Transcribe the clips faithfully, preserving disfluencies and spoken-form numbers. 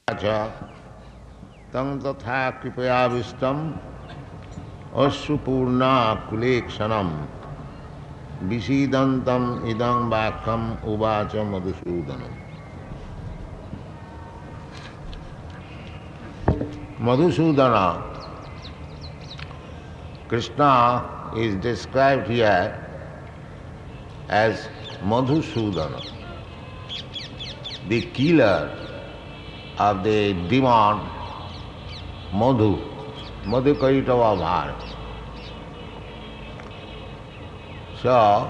Acha tang tatha kripayavistam asupurna kulekshanam visidantam idam vakam uvacha madhusudanam. Madhusudana, Krishna is described here as Madhusudana, the killer of the demon Madhu, Madhu Kaitava Bhar. So,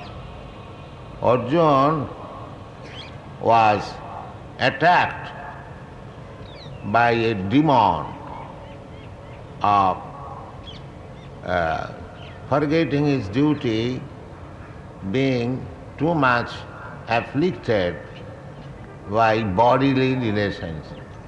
Arjuna was attacked by a demon of uh, forgetting his duty, being too much afflicted by bodily relations.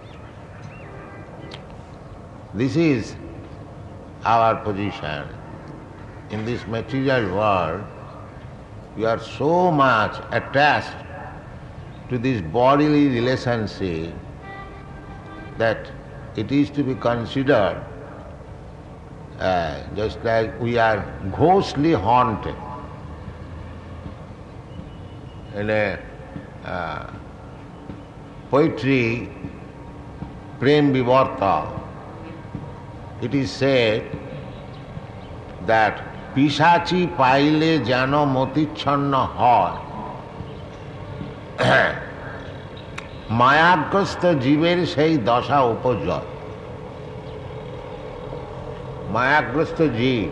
This is our position. In this material world, we are so much attached to this bodily relationship that it is to be considered uh, just like we are ghostly haunted. In a uh, poetry, Prem Vivarta, it is said that Pishachi paile jano motichanna hoy মায়াগ্রস্ত জীবের সেই দশা উপজয় মায়াগ্রস্ত জীব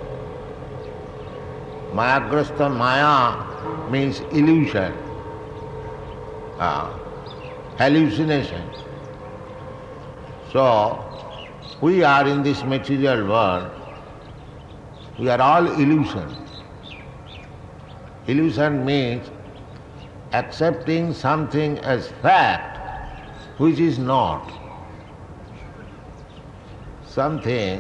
মায়াগ্রস্ত মায়া means illusion, uh, hallucination. So, we are in this material world, we are all illusion. Illusion means accepting something as fact which is not. Something,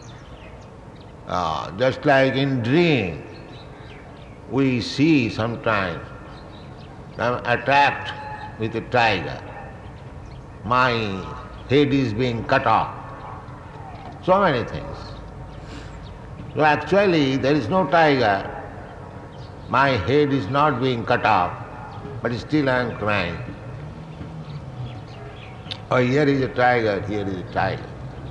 uh, just like in dream, we see sometimes I'm attacked with a tiger. My head is being cut off. So many things. So actually there is no tiger. My head is not being cut off, but still I am crying. Oh, here is a tiger, here is a tiger.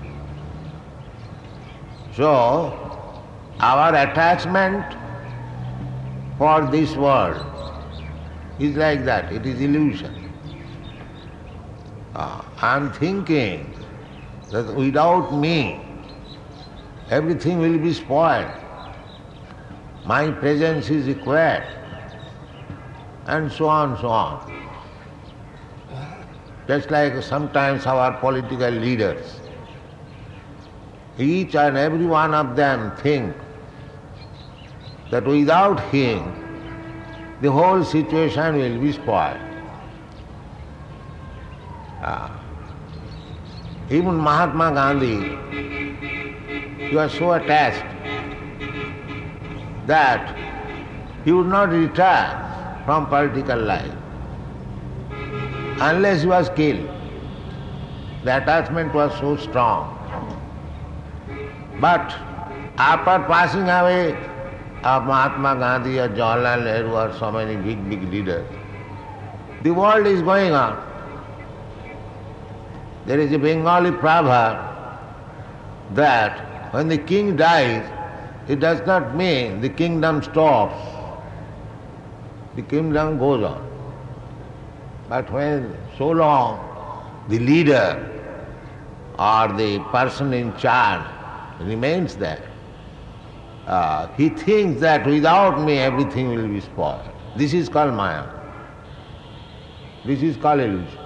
So, our attachment for this world is like that, it is illusion. Uh, I am thinking that without me, everything will be spoiled. My presence is required. And so on, so on. Just like sometimes our political leaders, each and every one of them think that without him, the whole situation will be spoiled. Ah. Even Mahatma Gandhi, he was so attached that he would not retire from political life unless he was killed. The attachment was so strong. But after passing away of Mahatma Gandhi or Jawaharlal Nehru or so many big, big leaders, the world is going on. There is a Bengali proverb that when the king dies, it does not mean the kingdom stops. The kingdom goes on. But when so long the leader or the person in charge remains there, uh, he thinks that without me everything will be spoiled. This is called Maya. This is called illusion.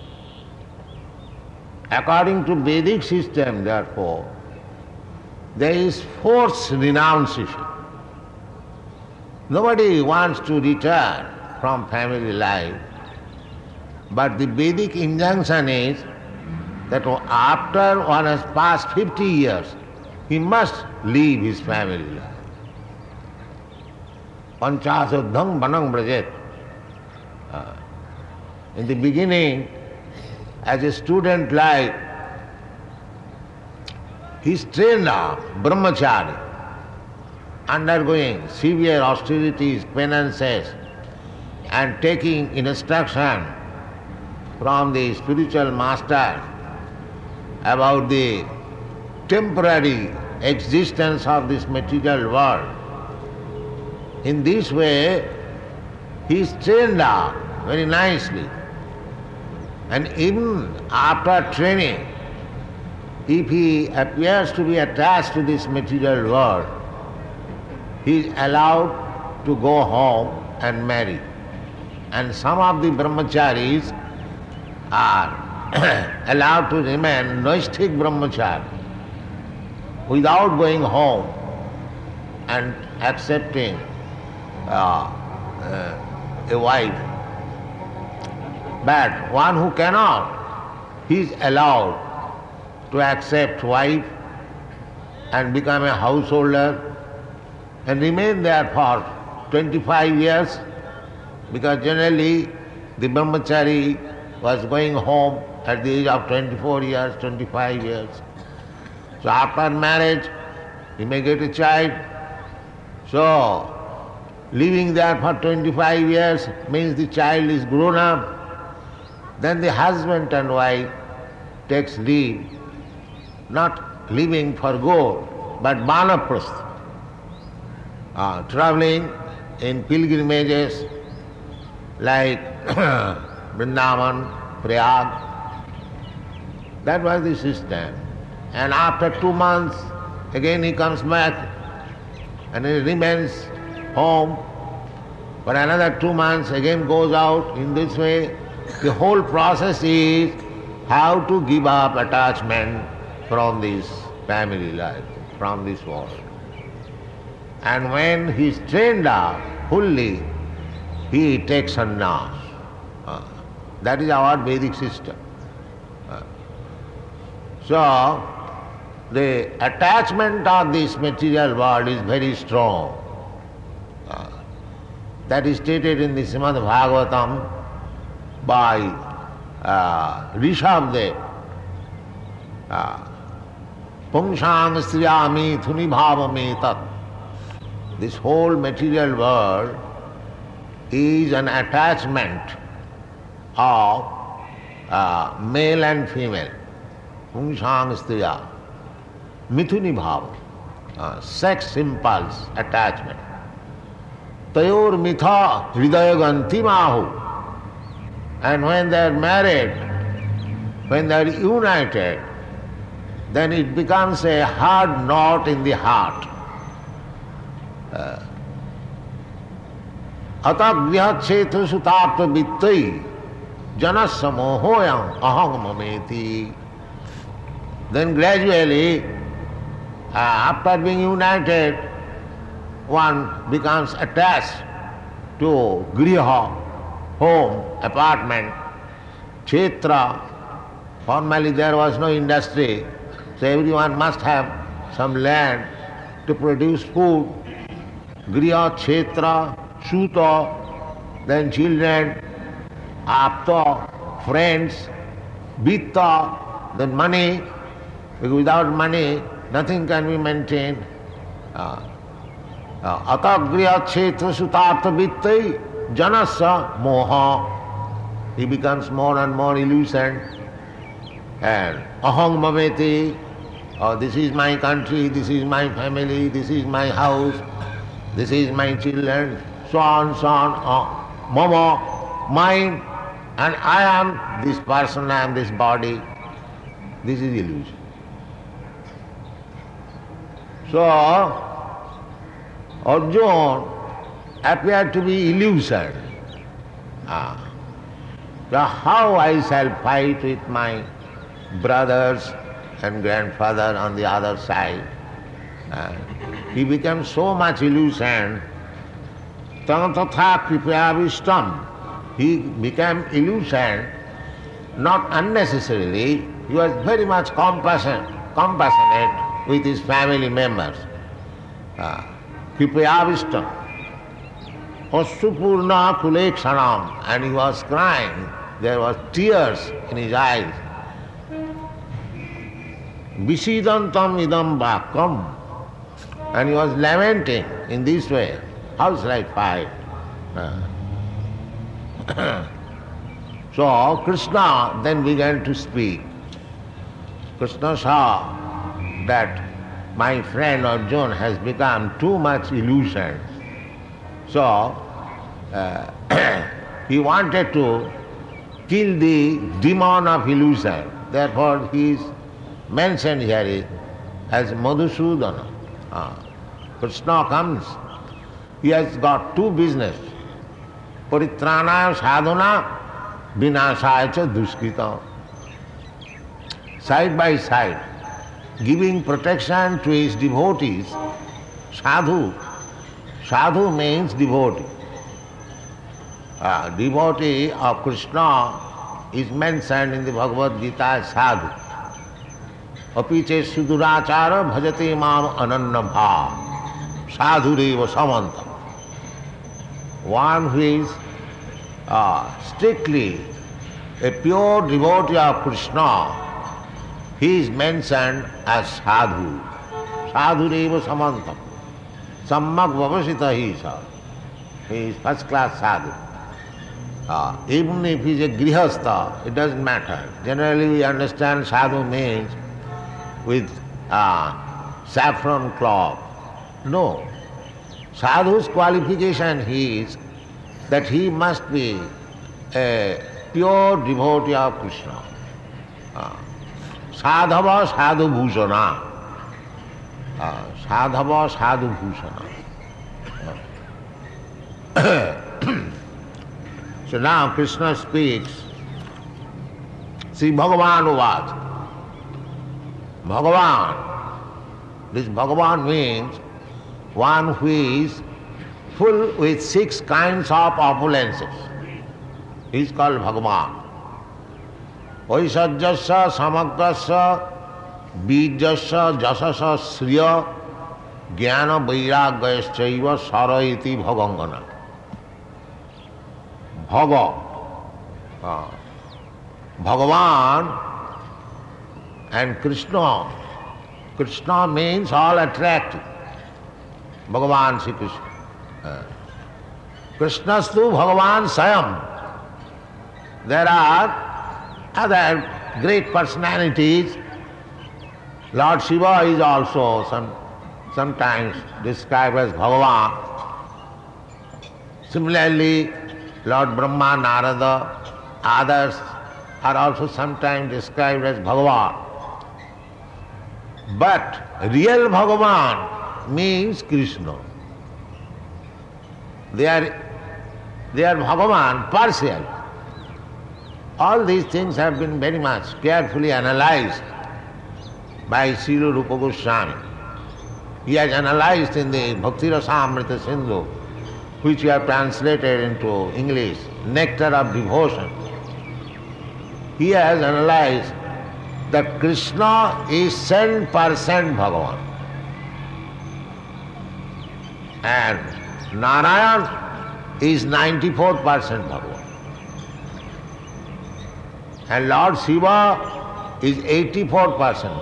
According to Vedic system, therefore, there is forced renunciation. Nobody wants to return from family life, but the Vedic injunction is that after one has passed fifty years, he must leave his family life. Panchasodham vanam brajet. In the beginning, as a student life, he is trained up, brahmachari, undergoing severe austerities, penances, and taking instruction from the spiritual master about the temporary existence of this material world. In this way, he is trained up very nicely. And even after training, if he appears to be attached to this material world, he is allowed to go home and marry. And some of the brahmacharis are allowed to remain noistic brahmachari without going home and accepting uh, uh, a wife. But one who cannot, he is allowed to accept wife and become a householder and remain there for twenty-five years, because generally the brahmachari was going home at the age of twenty-four years, twenty-five years. So after marriage, he may get a child. So living there for twenty-five years means the child is grown up. Then the husband and wife takes leave, not living for good, but vanaprastha, uh, traveling in pilgrimages like Vrindavan, Prayag. That was the system. And after two months, again he comes back and he remains home. For another two months, again goes out. In this way, the whole process is how to give up attachment from this family life, from this world. And when he is trained up fully, he takes sannyas. Uh, that is our Vedic system. Uh, so, the attachment of this material world is very strong. Uh, that is stated in the Srimad Bhagavatam by uh, Rishabdev. Uh, Pungsang striyami thuni bhavami tat. This whole material world is an attachment of uh, male and female. Pungsang striya. Mithuni bhava. Uh, sex impulse attachment. Tayor mitha hridayaganti mahu. And when they are married, when they are united, then it becomes a hard knot in the heart. Ata griha chetra sutapta vittai janasya mohoyam aham mameti. Then gradually, uh, after being united, one becomes attached to griha, home, apartment, kshetra. Formerly there was no industry, so everyone must have some land to produce food. Griha, kshetra, suta, then children, apta, friends, vitta, then money. Because without money, nothing can be maintained. Ata griha, kshetra, sutartha, vittai, janasya, moha. He becomes more and more illusioned. And aham mameti, oh, this is my country, this is my family, this is my house, this is my children, so on, so on, oh, mama, mine, and I am this person, I am this body. This is illusion. So, Arjuna appeared to be illusion. Ah. So how I shall fight with my brothers and grandfather on the other side? Uh, he became so much illusion. Tantatha kripayavistam. He became illusion, not unnecessarily. He was very much compassionate, compassionate with his family members. Kripayavistam. Asupurna kulekshanam. And he was crying there was tears in his eyes. Visidantam idam vakam. And he was lamenting in this way. How shall I fight? So Krishna then began to speak. Krishna saw that my friend Arjuna has become too much illusion. So uh, he wanted to kill the demon of illusion. Therefore he is mentioned here as Madhusudana. Uh, Krishna comes, he has got two business. Paritranaya sadhana, vinasaya cha duskrita. Side by side, giving protection to his devotees. Sadhu. Sadhu means devotee. Uh, devotee of Krishna is mentioned in the Bhagavad Gita as sadhu. Apiche sudurachara bhajate mam ananya bha. Sadhureva samanta. One who is uh, strictly a pure devotee of Krishna, he is mentioned as sadhu. Sadhureva samanta. Sammak vavasita he is. He is first class sadhu. Uh, even if he is a grihastha, it doesn't matter. Generally we understand sadhu means with uh, saffron cloth. No. Sadhu's qualification is that he must be a pure devotee of Krishna. Uh, Sadhava sadhu bhusana. Uh, Sadhava sadhu bhusana. Uh. So now Krishna speaks. See, Bhagavan uvacha. Bhagavan. This Bhagavan means one who is full with six kinds of opulences. He is called Bhagavan. Vaisajyasya, samagrasya, bijasya, jasasya, sriya, jnana, vairagyasya, saraiti bhagangana. Bhaga. Uh, Bhagavan and Krishna. Krishna means all attractive. Bhagavan Sri Krishna. Uh, Krishnastu Bhagavan Sayam. There are other great personalities. Lord Shiva is also some, sometimes described as Bhagavan. Similarly, Lord Brahma, Narada, others are also sometimes described as Bhagavan. But real Bhagavan means Krishna. They are, they are Bhagavan partial. All these things have been very much carefully analyzed by Srila Rupa Goswami. He has analyzed in the Bhakti Rasamrita Sindhu, which we have translated into English, Nectar of Devotion. He has analyzed that Krishna is ten percent Bhagavan. And Narayan is ninety-four percent Bhagavan. And Lord Shiva is eighty-four percent.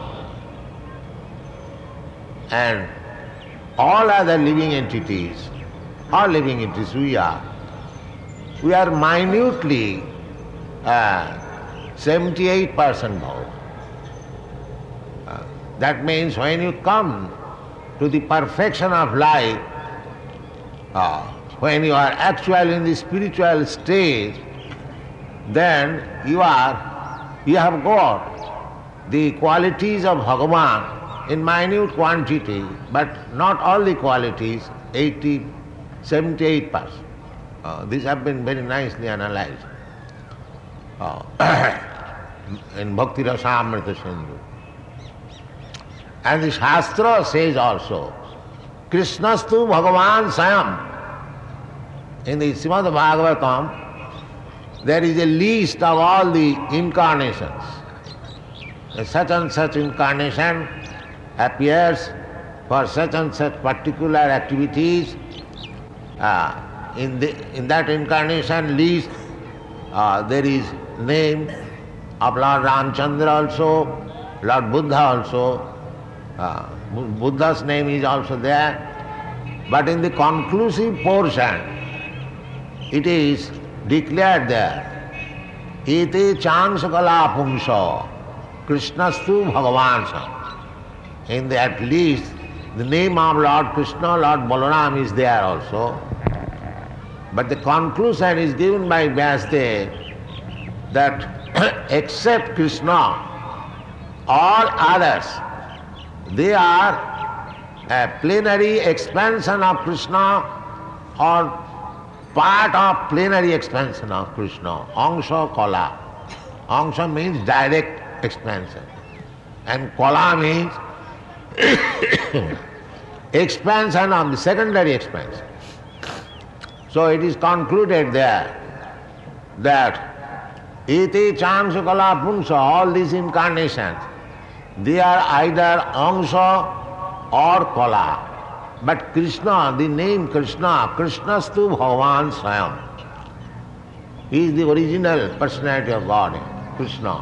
And all other living entities, all living entities we are, we are minutely uh, seventy-eight percent Bhagavan. Uh, that means when you come to the perfection of life, uh, when you are actually in the spiritual stage, then you are, you have got the qualities of Bhagavan in minute quantity, but not all the qualities, eighty, seventy-eight percent. Uh, these have been very nicely analyzed uh, in Bhakti Rasamrita Sindhu. And the Shastra says also, Krishnastu Bhagavan Sayam. In the Srimad Bhagavatam, there is a list of all the incarnations. Such and such incarnation appears for such and such particular activities. Uh, in, the, in that incarnation list, uh, there is name of Lord Ramchandra also, Lord Buddha also. Uh, Buddha's name is also there. But in the conclusive portion, it is declared there, Ete chansakala pumsa, Krishnastu Bhagavansa. In the, at least the name of Lord Krishna, Lord Balaram is there also. But the conclusion is given by Vyasadeva that except Krishna, all others, they are a plenary expansion of Krishna or part of plenary expansion of Krishna. Angsha Kala. Angsha means direct expansion. And Kala means expansion of the secondary expansion. So it is concluded there that Iti Chansha Kala Punsa, all these incarnations, they are either Angsha or Kala. But Krishna, the name Krishna, Krishnastu Bhagavan Swayam. He is the original personality of God, Krishna.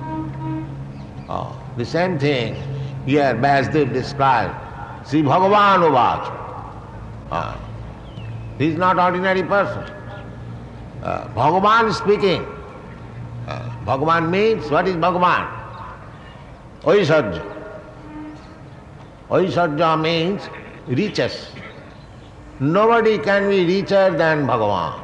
Oh, the same thing here Vyasadeva described. Sri Bhagavan Uvach. Ah, he is not ordinary person. Uh, Bhagavan speaking. Uh, Bhagavan means, what is Bhagavan? Oisarja. Oisarja means riches. Nobody can be richer than Bhagavan.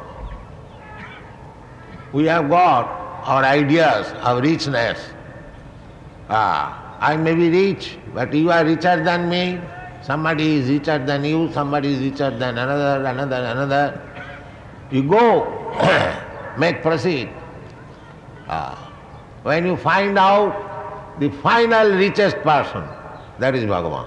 We have got our ideas of richness. Ah, I may be rich, but you are richer than me. Somebody is richer than you, somebody is richer than another, another, another. You go, make proceed. Ah, when you find out the final richest person, that is Bhagavan.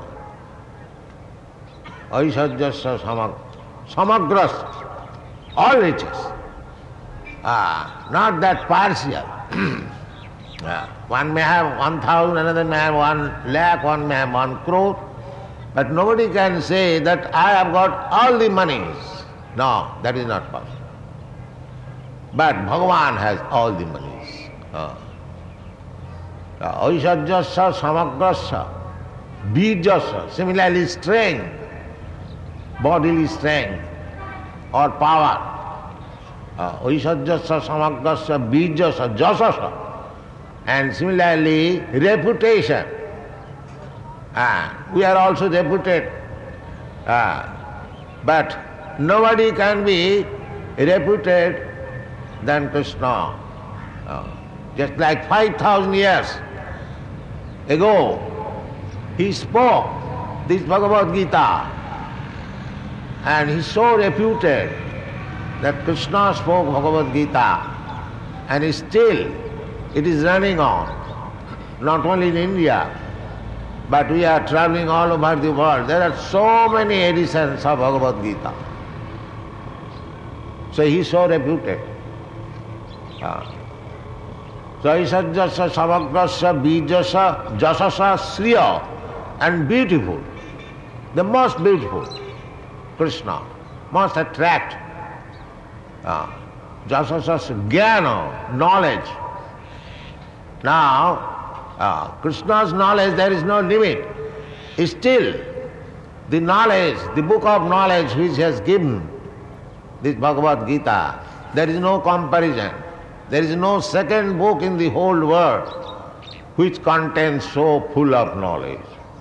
Aisarjasya samag, samagras, all riches. Ah, not that partial. ah, one may have one thousand, another may have one lakh, one may have one crore, but nobody can say that I have got all the monies. No, that is not possible. But Bhagavan has all the monies. Ah. Aisarjasya samagrasya, bijasya, similarly strength, bodily strength or power. Aisarjasya samagrasya, bijasya, jasasya. And similarly reputation. Ah, we are also reputed. Ah, but nobody can be reputed than Krishna. Ah. Just like five thousand years ago, he spoke this Bhagavad Gita, and he is so reputed that Krishna spoke Bhagavad Gita, and still it is running on, not only in India, but we are traveling all over the world. There are so many editions of Bhagavad Gita. So he is so reputed. Ah. So Aisarjasya samagrasya bijasya jasasya sriya, and beautiful, the most beautiful, Krishna, most attract. Ah, jasasya jnana, knowledge. Now, ah, Krishna's knowledge, there is no limit. Still, the knowledge, the book of knowledge which he has given, this Bhagavad Gita, there is no comparison. There is no second book in the whole world which contains so full of knowledge.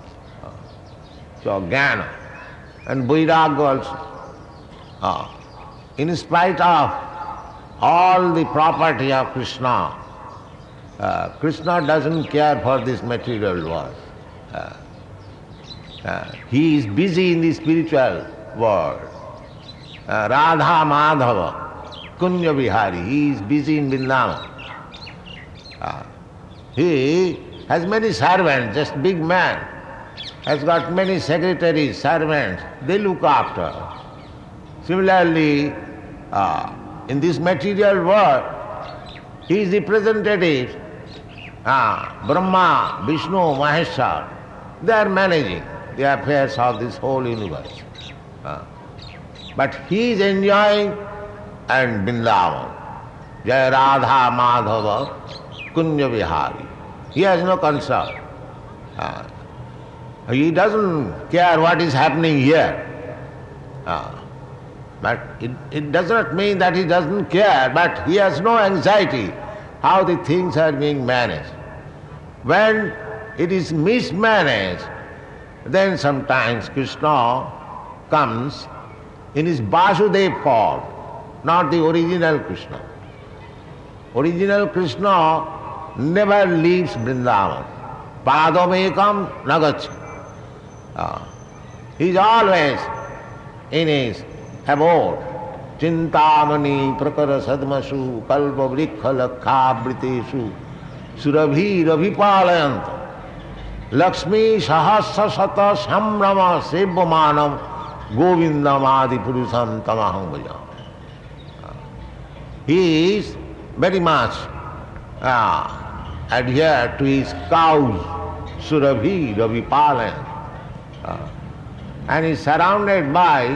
So Jnana and Vairagya also. Ah, in spite of all the property of Krishna, uh, Krishna doesn't care for this material world. Uh, uh, he is busy in the spiritual world. Uh, Radha Madhava, Kunya Vihari, he is busy in Vrindavan. Uh, he has many servants, just big man, has got many secretaries, servants, they look after. Similarly, uh, in this material world, he is the representative, uh, Brahma, Vishnu, Maheshwar, they are managing the affairs of this whole universe. Uh, but he is enjoying and Vrindavan. Jai Radha Madhava Kunja Vihari. He has no concern. Uh, he doesn't care what is happening here. Uh, but it, it does not mean that he doesn't care, but he has no anxiety how the things are being managed. When it is mismanaged, then sometimes Krishna comes in his Vasudev form, not the original Krishna. Original Krishna never leaves Vrindavan. Padamekam nagaccha. Uh, he is always in his abode. Chintamani prakara sadmasu kalpa vrikha lakha briteshu surabhi rabhipalayanta Lakshmi sahasra sata samrama sevvamanam govindam adi purusham tamaham bhajam. He is very much uh, adhered to his cows, surabhi rabhipalayanta. Uh, and is surrounded by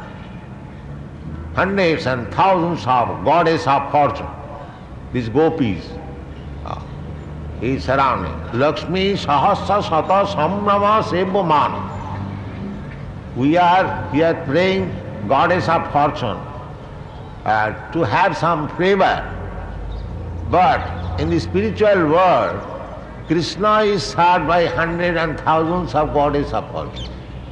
hundreds and thousands of goddess of fortune, these gopis. Uh, he is surrounded. Lakshmi sahasra sata samrama sevvamanam. We are here praying goddess of fortune uh, to have some favor. But in the spiritual world, Krishna is served by hundreds and thousands of goddess of fortune.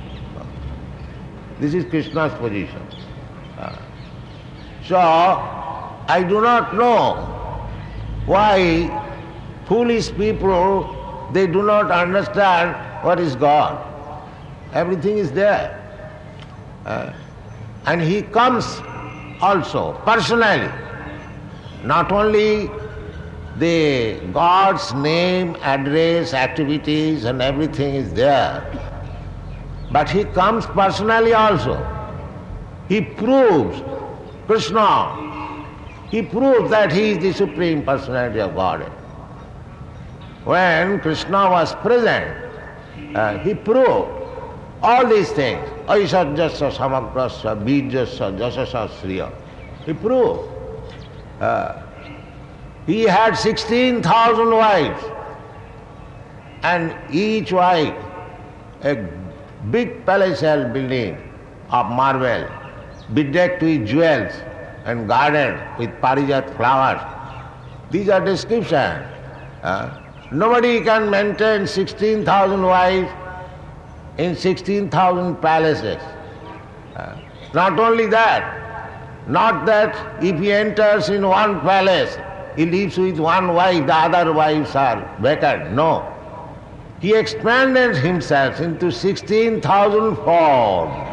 This is Krishna's position. Uh, so, I do not know why foolish people, they do not understand what is God. Everything is there. Uh, and he comes also personally. Not only the God's name, address, activities and everything is there, but he comes personally also. He proves, Krishna, he proves that he is the Supreme Personality of Godhead. When Krishna was present, uh, he proved all these things. Aisarjasya samagrasya bijasya jasasya sriya. He proved. Uh, he had sixteen thousand wives, and each wife a big palatial building of marble, bedecked with jewels and guarded with parijat flowers. These are descriptions. Uh, nobody can maintain sixteen thousand wives in sixteen thousand palaces. Uh, not only that, not that if he enters in one palace, he lives with one wife, the other wives are vacant. No. He expanded himself into sixteen thousand forms.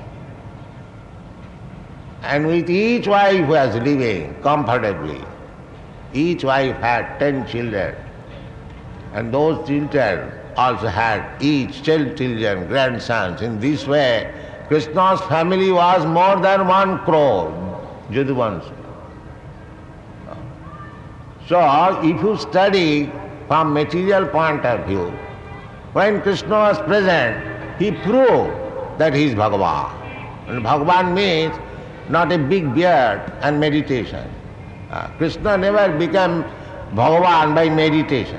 And with each wife was living comfortably. Each wife had ten children. And those children also had each children, grandsons. In this way, Krishna's family was more than one crore, Jaduvanshi. So, if you study from material point of view, when Krishna was present, he proved that he is Bhagavan. And Bhagavan means not a big beard and meditation. Uh, Krishna never became Bhagavan by meditation.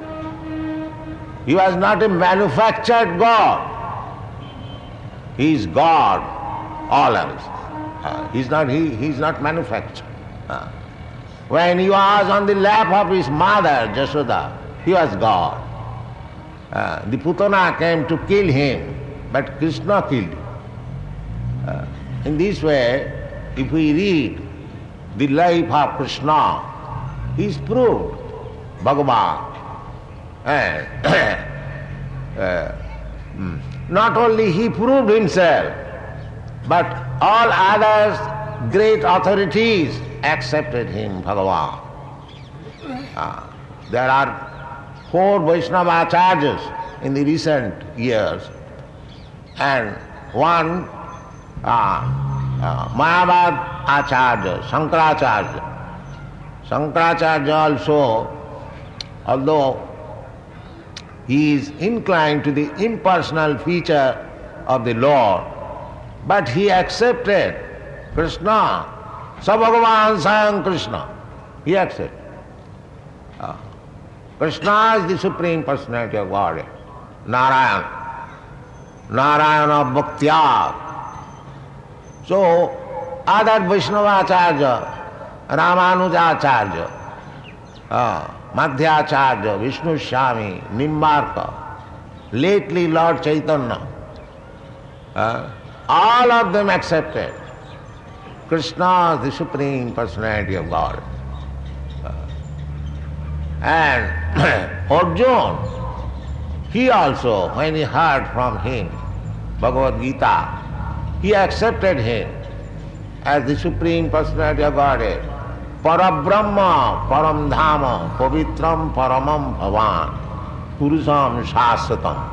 He was not a manufactured God. He is God always. Uh, he is not, he, he is not manufactured. Uh, when he was on the lap of his mother, Jashoda, he was God. Uh, the Putana came to kill him, but Krishna killed him. Uh, in this way, if we read the life of Krishna, he is proved Bhagavan. And uh, not only he proved himself, but all others, great authorities, accepted him Bhagavan. Uh, there are four Vaishnava acharyas in the recent years, and one uh, uh, Mayavad Acharya, Shankaracharya. Shankaracharya also, although he is inclined to the impersonal feature of the Lord, but he accepted Krishna, Sa Bhagavan Sayam Krishna. He accepts. Uh, Krishna is the Supreme Personality of Godhead. Narayan. Narayana Bhaktya. So, other Vaishnavacharya, Ramanujacharya, uh, Madhyacharya, Vishnu Swami, Nimbarka, lately Lord Chaitanya, uh, all of them accepted Krishna is the Supreme Personality of God. Uh, and Arjuna, he also, when he heard from him Bhagavad Gita, he accepted him as the Supreme Personality of Godhead. Parabrahma, Param Dhama, Pavitram Paramam Bhavan, Purusam Shasatam.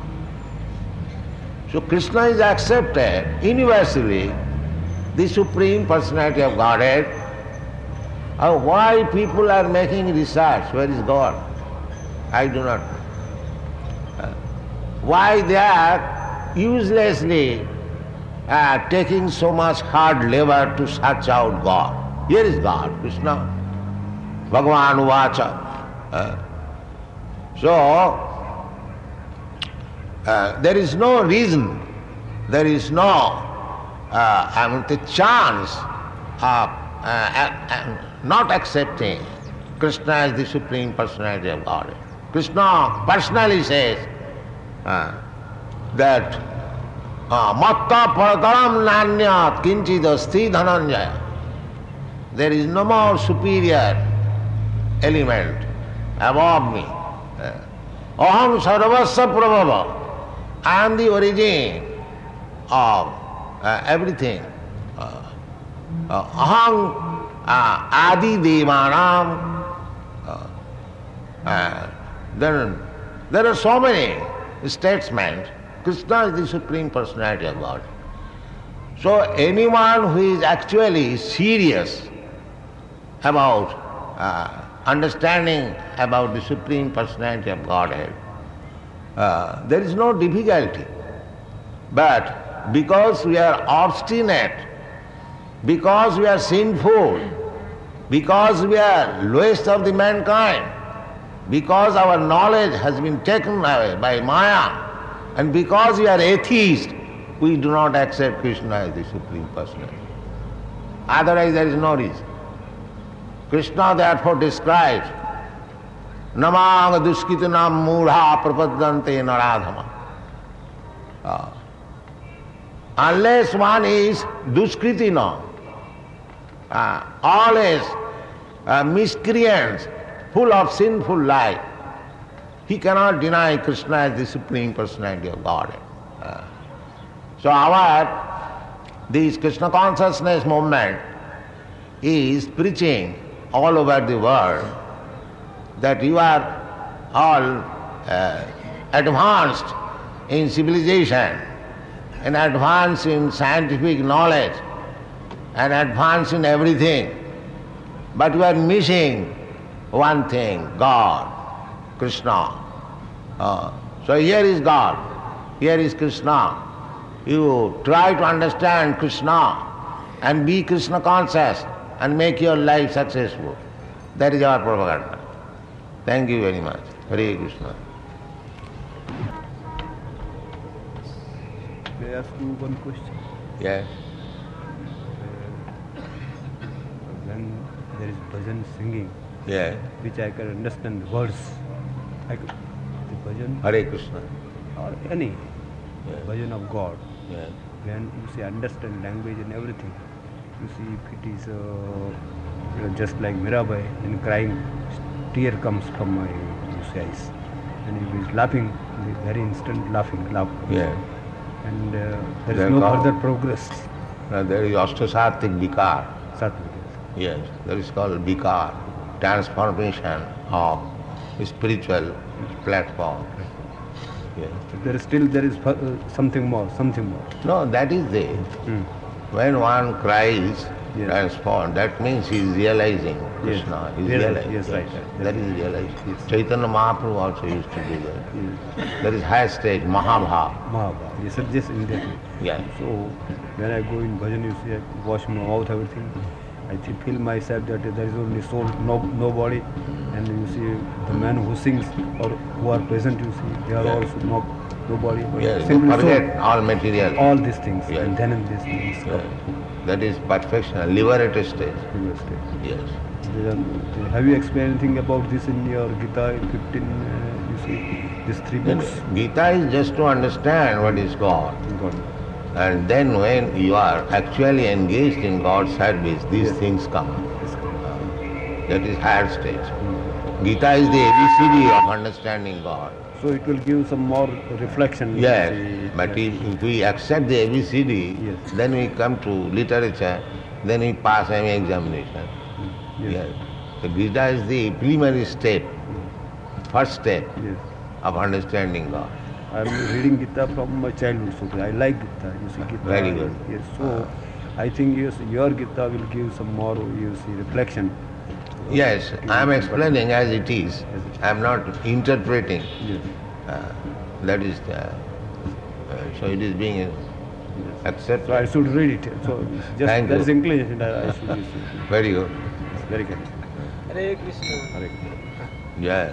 So Krishna is accepted universally, the Supreme Personality of Godhead. Uh, why people are making research, where is God? I do not know. Uh, why they are uselessly uh, taking so much hard labor to search out God? Here is God, Krishna, Bhagavan Uvacha. Uh, so, uh, there is no reason, there is no uh, I mean, the chance of uh, uh, not accepting Krishna as the Supreme Personality of God. Krishna personally says uh, that Matta Parataram Nanyat Kinchid Asti Dhananjaya. There is no more superior element above me. Aham Sarvasya Prabhava. I am the origin of uh, everything. Uh, uh, aham uh, Adi Devanam. Uh, uh, then there are so many statements. Krishna is the Supreme Personality of God. So anyone who is actually serious about uh, understanding about the Supreme Personality of Godhead, uh, there is no difficulty. But because we are obstinate, because we are sinful, because we are lowest of the mankind, because our knowledge has been taken away by Maya, and because we are atheists, we do not accept Krishna as the Supreme Personality. Otherwise there is no reason. Krishna therefore describes Namang Duskitanam Mudha Prapadante Naradhama. Uh, unless one is Duskritina, uh, always uh, miscreants, full of sinful life, he cannot deny Krishna as the Supreme Personality of Godhead. Uh, so our, this Krishna consciousness movement is preaching all over the world that you are all uh, advanced in civilization, and advanced in scientific knowledge, and advanced in everything, but you are missing one thing, God, Krishna. Uh, so here is God, here is Krishna. You try to understand Krishna and be Krishna conscious and make your life successful. That is our propaganda. Thank you very much. Hare Krishna. May I ask you one question? Yes. Uh, when there is bhajan singing, Yes. which I can understand the words, I could, the bhajan Hare Krishna. or any Yes. bhajan of God, Yes. when you say understand language and everything, you see if it is uh, you know, just like Mirabai, then crying, tear comes from my you say, eyes, and if he is laughing, the very instant laughing, laugh. Yes. And uh, there is Then no God- further progress. Now there is Ashtasattvic Vikar. Sattvic. Yes, that is called Vikar, transformation of spiritual platform. Yes. There is still there is uh, something more, something more. No, that is there. Hmm. When one cries, Yes. transformed, that means he is realizing Krishna. He is Realize- realizing. yes, right, right. That is realizing. Yes. Chaitanya Mahaprabhu also used to do that. Yes. That is high stage, Mahabhav. Mahabharata. Yes, sir, yes, immediately. Yes. So when I go in bhajan, you see, I wash my mouth, everything. I th- feel myself that there is only soul, no, no body, and you see the man who sings or who are present, you see, they are Yeah. also no, no body, but Yes, simply forget soul. all material. All these things, Yes. and then these things Yes. come. That is perfection, liberated state. to your state. Yes. Then, uh, have you explained anything about this in your Gita fifteen? Uh, you see, these three Then books. Gita is just to understand what is God. God. And then when you are actually engaged in God's service, these Yes. things come. Yes. That is higher stage. Gita is the A B C D of understanding God. So it will give some more reflection. you Yes, see. but Yes. if, if we accept the A B C D, Yes. then we come to literature, then we pass any examination. Yes. Yes. So Gita is the preliminary step, first step Yes. of understanding God. I am reading Gita from my childhood, so I like Gita. You see, Gita. Very good. Yes. So I think yes, your Gita will give some more, you see, reflection. Yes, I am explaining as it is. I am not interpreting. Yes. Uh, that is, uh, uh, so it is being So accepted. I should read it. So just Thank there you. is English, and I, I should use it. Very good. It's very good. Hare Krishna. Hare Krishna. Yes.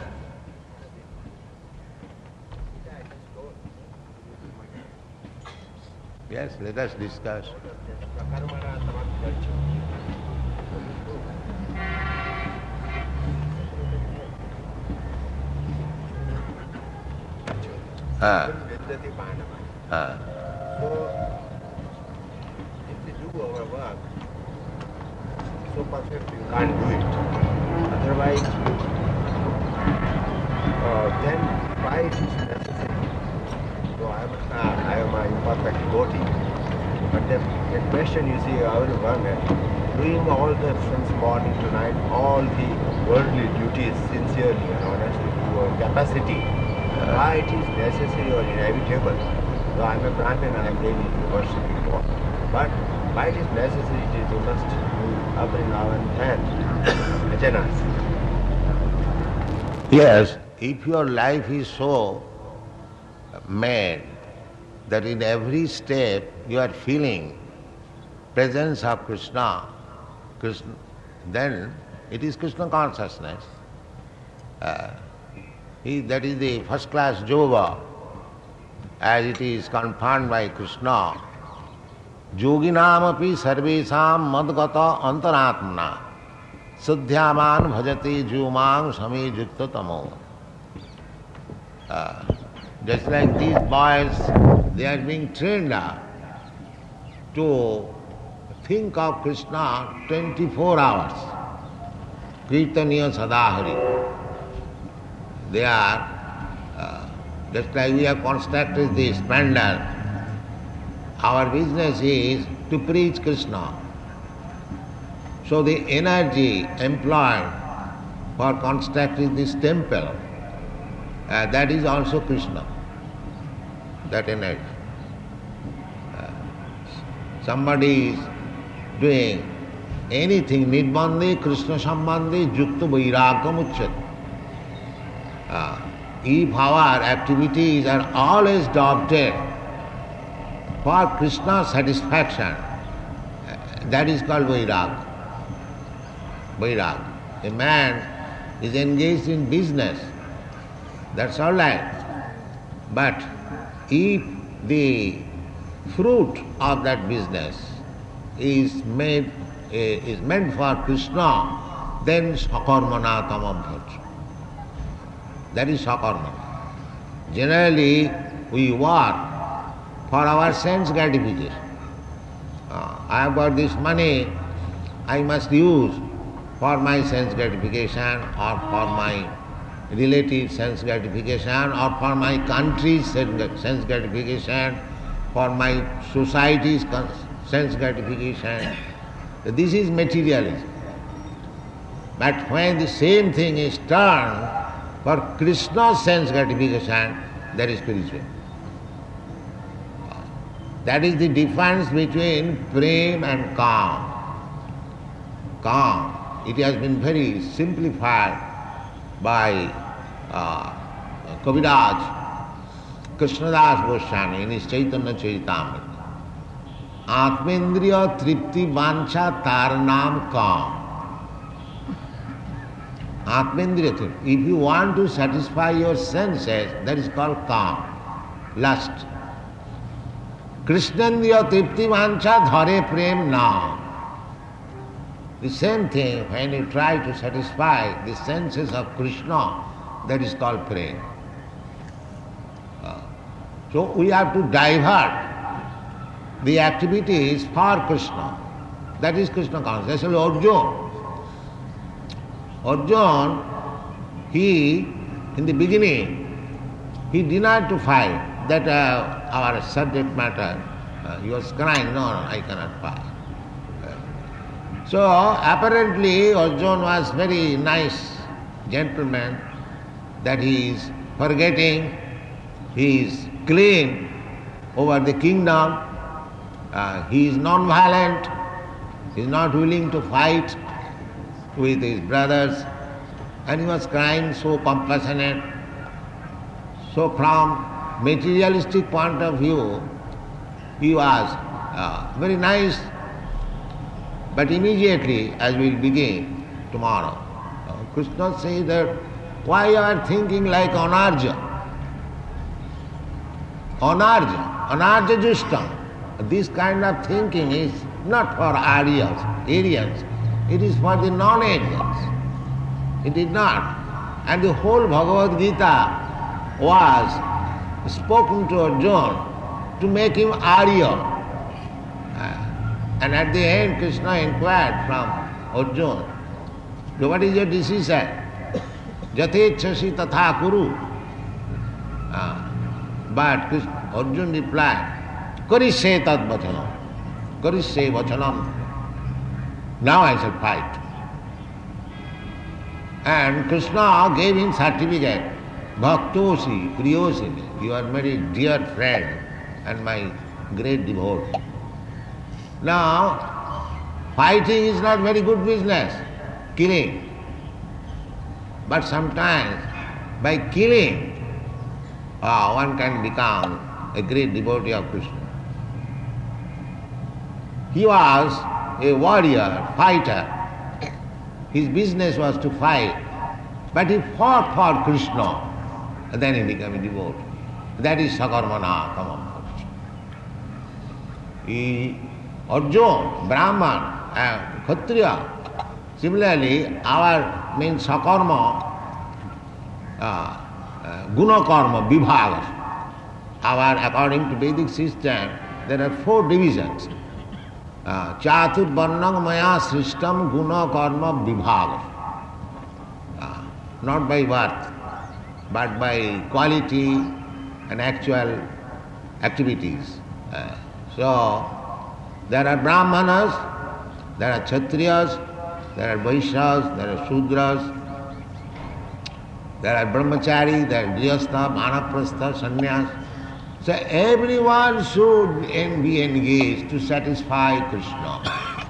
Yes, let us discuss. Ah. Ah. So, if we do our work so perfect, we can't do it. Otherwise, uh, then why it is necessary? So I am, uh, I am an imperfect devotee. But the, the question you see, our one, uh, doing all the since morning to night, all the worldly duties sincerely and honestly to your capacity, why it is necessary or inevitable? So I am a Brahmin, I am daily worshipping God. But why it is necessary, it is you must do every now and then ajanas. Yes, if your life is so made that in every step you are feeling presence of Krishna, Krishna then it is Krishna consciousness. Uh, he, that is the first class yoga as it is confirmed by Krishna. Yoginamapi sarvesam madgata antaratmana Siddhyaman bhajati jumang sami jukta tamo. Uh, just like these boys, they are being trained up to think of Krishna twenty-four hours. Kirtaniya Sadahari. They are, uh, just like we have constructed this pandal, our business is to preach Krishna. So the energy employed for constructing this temple, uh, that is also Krishna, that energy. Uh, somebody is doing anything, Nidbandhi, Krishna Sambandhi, Jukta Vairagam Uchyate. Uh, if our activities are always adopted for Krishna's satisfaction, uh, that is called Vairag. Vairag. A man is engaged in business, that's all right. But if the fruit of that business is made uh, is meant for Krishna, then sakarmana tamam bhaj. That is sakarma. Generally, we work for our sense gratification. Uh, I have got this money, I must use for my sense gratification or for my relative sense gratification or for my country's sense gratification, for my society's sense gratification. This is materialism. But when the same thing is turned for Krishna's sense gratification, that is spiritual. That is the difference between prem and kam. Kam, it has been very simplified by uh, Kaviraj Krishnadas Goswami in his Chaitanya Charitamrita. Atmendriya tripti vancha tar naam kam. Atmendriya tripti. If you want to satisfy your senses, that is called kam, lust. Krishnendriya tripti vancha dhare prem naam. The same thing, when you try to satisfy the senses of Krishna, that is called prem. So we have to divert the activities for Krishna. That is Krishna consciousness. Especially Arjuna. Arjuna, he, in the beginning, he denied to fight. That uh, our subject matter, uh, he was crying, no, no, I cannot fight. So apparently Arjuna was very nice gentleman, that he is forgetting, he is clean over the kingdom, uh, he is non-violent, he is not willing to fight with his brothers, and he was crying so compassionate. So from materialistic point of view, he was uh, very nice. But immediately, as we will begin tomorrow, uh, Krishna says that, why you are thinking like Anarja? Anarja, Anarja Justam. This kind of thinking is not for Aryans, Aryans. It is for the non-Aryans. It is not. And the whole Bhagavad Gita was spoken to Arjuna to make him Arya. And at the end, Krishna inquired from Arjuna, what is your decision? Jatechasi tatha kuru. Uh, but Krishna, Arjuna replied, Karishe tad vachanam. Karishe vachanam. Now I shall fight. And Krishna gave him certificate. Bhaktosi, Priyosini. You are my dear friend and my great devotee. Now, fighting is not very good business, killing. But sometimes, by killing, uh, one can become a great devotee of Krishna. He was a warrior, fighter. His business was to fight. But he fought for Krishna, and then he became a devotee. That is Sakarmana Tamam. He Arjuna, Brahman, uh, Kshatriya. Similarly, our means Sakarma, uh, uh, Guna Karma, Vibhaga. Our, according to Vedic system, there are four divisions. Uh, Chatur Varnam Maya Srishtam Guna Karma Vibhaga. Uh, not by birth, but by quality and actual activities. Uh, so, there are Brahmanas, there are Kshatriyas, there are Vaishyas, there are Shudras, there are Brahmachari, there are Grihastha, Vanaprastha, Sannyas. So everyone should be engaged to satisfy Krishna.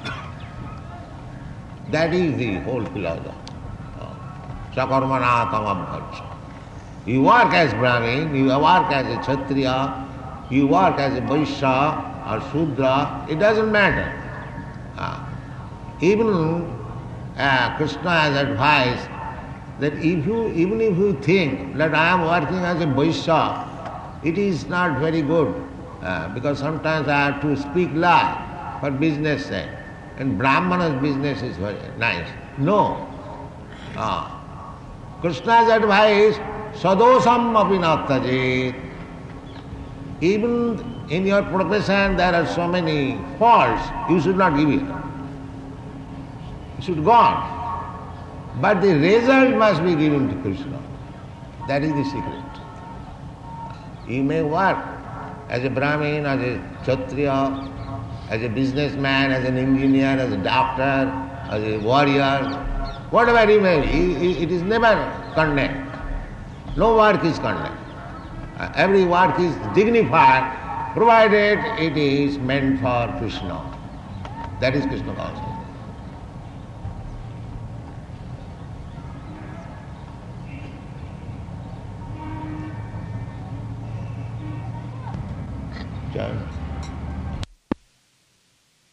That is the whole philosophy. Sakarmana tamam bharcha. You work as Brahmin, you work as a Kshatriya, you work as a Vaishya, or Shudra, it doesn't matter. Uh, even uh, Krishna has advised that if you, even if you think that I am working as a Vaishya, it is not very good, uh, because sometimes I have to speak lie for business sake, and Brahmana's business is very nice. No. Uh, Krishna's advice, sadosam api na tajit. Even in your profession there are so many faults, you should not give it. You should go on. But the result must be given to Krishna. That is the secret. You may work as a Brahmin, as a Kshatriya, as a businessman, as an engineer, as a doctor, as a warrior, whatever you may be, it is never condemned. No work is condemned. Every work is dignified, provided it is meant for Krishna. That is Krishna consciousness.